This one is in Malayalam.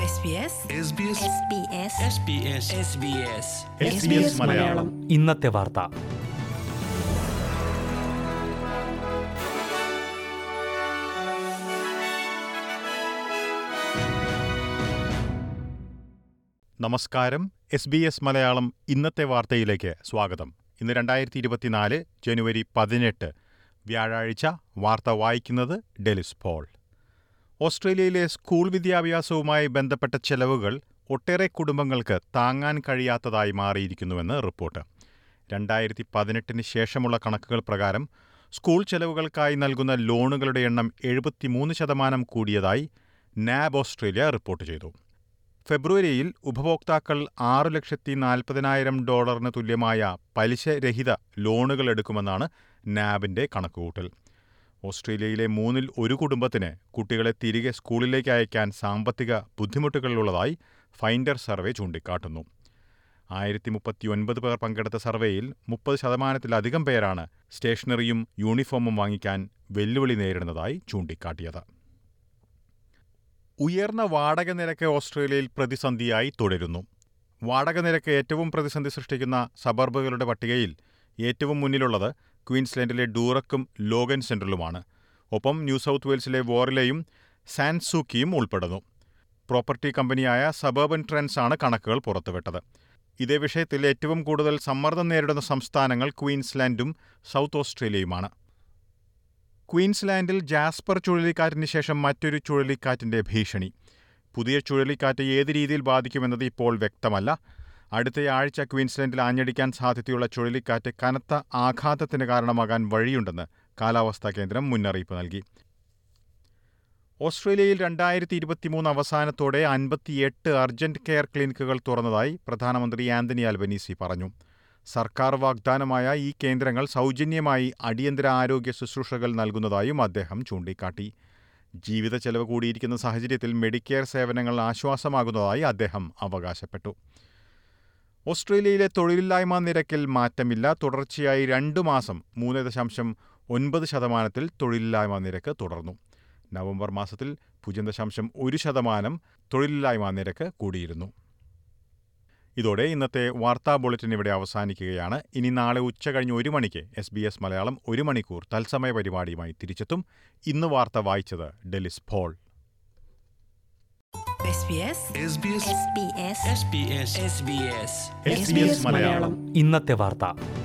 മലയാളം ഇന്നത്തെ വാർത്ത. നമസ്കാരം. SBS മലയാളം ഇന്നത്തെ വാർത്തയിലേക്ക് സ്വാഗതം. ഇന്ന് 2024 ജനുവരി 18 വ്യാഴാഴ്ച. വാർത്ത വായിക്കുന്നത് ഡെലിസ് പോൾ. ഓസ്ട്രേലിയയിലെ സ്കൂൾ വിദ്യാഭ്യാസവുമായി ബന്ധപ്പെട്ട ചെലവുകൾ ഒട്ടേറെ കുടുംബങ്ങൾക്ക് താങ്ങാൻ കഴിയാത്തതായി മാറിയിരിക്കുന്നുവെന്ന് റിപ്പോർട്ട്. 2018 ശേഷമുള്ള കണക്കുകൾ പ്രകാരം സ്കൂൾ ചെലവുകൾക്കായി നൽകുന്ന ലോണുകളുടെ എണ്ണം 73% കൂടിയതായി നാബ് ഓസ്ട്രേലിയ റിപ്പോർട്ട് ചെയ്തു. ഫെബ്രുവരിയിൽ ഉപഭോക്താക്കൾ $640,000 തുല്യമായ പലിശരഹിത ലോണുകൾ എടുക്കുമെന്നാണ് നാബിന്റെ കണക്കുകൂട്ടൽ. ഓസ്ട്രേലിയയിലെ 1/3 കുടുംബത്തിന് കുട്ടികളെ തിരികെ സ്കൂളിലേക്ക് അയക്കാൻ സാമ്പത്തിക ബുദ്ധിമുട്ടുകളുള്ളതായി ഫൈൻഡർ സർവേ ചൂണ്ടിക്കാട്ടുന്നു. 1039 പേർ പങ്കെടുത്ത സർവേയിൽ 30%-ലധികം പേരാണ് സ്റ്റേഷനറിയും യൂണിഫോമും വാങ്ങിക്കാൻ വെല്ലുവിളി നേരിടുന്നതായി ചൂണ്ടിക്കാട്ടിയത്. ഉയർന്ന വാടക നിരക്ക് ഓസ്ട്രേലിയയിൽ പ്രതിസന്ധിയായി തുടരുന്നു. വാടക നിരക്ക് ഏറ്റവും പ്രതിസന്ധി സൃഷ്ടിക്കുന്ന സബർബുകളുടെ പട്ടികയിൽ ഏറ്റവും മുന്നിലുള്ളത് ക്വീൻസ്ലാൻഡിലെ ഡൂറക്കും ലോഗൻ സെൻട്രലുമാണ്. ഒപ്പം ന്യൂ സൗത്ത് വെയിൽസിലെ വോറിലെയും സാൻസൂക്കിയും ഉൾപ്പെടുന്നു. പ്രോപ്പർട്ടി കമ്പനിയായ സബർബൻ ട്രെൻഡ്സ് ആണ് കണക്കുകൾ പുറത്തുവിട്ടത്. ഇതേ വിഷയത്തിൽ ഏറ്റവും കൂടുതൽ സമ്മർദ്ദം നേരിടുന്ന സംസ്ഥാനങ്ങൾ ക്വീൻസ്ലാൻഡും സൗത്ത് ഓസ്ട്രേലിയയുമാണ്. ക്വീൻസ്ലാൻഡിൽ ജാസ്പർ ചുഴലിക്കാറ്റിന് ശേഷം മറ്റൊരു ചുഴലിക്കാറ്റിന്റെ ഭീഷണി. പുതിയ ചുഴലിക്കാറ്റ് ഏത് രീതിയിൽ ബാധിക്കുമെന്നത് ഇപ്പോൾ വ്യക്തമല്ല. അടുത്തയാഴ്ച ക്വീൻസ്ലാൻഡിൽ ആഞ്ഞടിക്കാൻ സാധ്യതയുള്ള ചുഴലിക്കാറ്റ് കനത്ത ആഘാതത്തിന് കാരണമാകാൻ വഴിയുണ്ടെന്ന് കാലാവസ്ഥാ കേന്ദ്രം മുന്നറിയിപ്പ് നൽകി. ഓസ്ട്രേലിയയിൽ 2023 അവസാനത്തോടെ 58 അർജന്റ് കെയർ ക്ലിനിക്കുകൾ തുറന്നതായി പ്രധാനമന്ത്രി ആന്റണി അൽബനീസി പറഞ്ഞു. സർക്കാർ വാഗ്ദാനമായ ഈ കേന്ദ്രങ്ങൾ സൗജന്യമായി അടിയന്തര ആരോഗ്യ ശുശ്രൂഷകൾ നൽകുന്നതായും അദ്ദേഹം ചൂണ്ടിക്കാട്ടി. ജീവിത ചെലവ് കൂടിയിരിക്കുന്ന സാഹചര്യത്തിൽ മെഡിക്കെയർ സേവനങ്ങൾ ആശ്വാസമാകുന്നതായി അദ്ദേഹം അവകാശപ്പെട്ടു. ഓസ്ട്രേലിയയിലെ തൊഴിലില്ലായ്മ നിരക്കിൽ മാറ്റമില്ല. തുടർച്ചയായി 2 മാസം 3.9% തൊഴിലില്ലായ്മ നിരക്ക് തുടർന്നു. നവംബർ മാസത്തിൽ 0.1% തൊഴിലില്ലായ്മ നിരക്ക് കൂടിയിരുന്നു. ഇതോടെ ഇന്നത്തെ വാർത്താ ബുള്ളറ്റിൻ ഇവിടെ അവസാനിക്കുകയാണ്. ഇനി നാളെ ഉച്ചകഴിഞ്ഞ് 1 മണിക്ക് SBS മലയാളം 1 മണിക്കൂർ തത്സമയ പരിപാടിയുമായി തിരിച്ചെത്തും. ഇന്ന് വാർത്ത വായിച്ചത് ഡെലിസ് പോൾ. SBS മലയാളം ഇന്നത്തെ വാർത്ത.